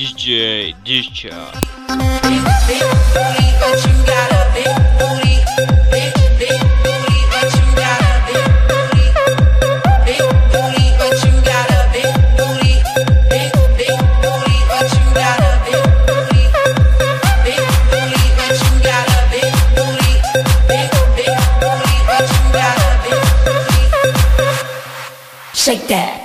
DJ Disha. Big, big booty, but you got a big booty. Big, big booty, but you got a big booty. Big booty, but you got a big booty. Big, big booty, but you got a big booty. Big booty, but you got a big booty. Big, big booty, but you got a big booty. Shake that.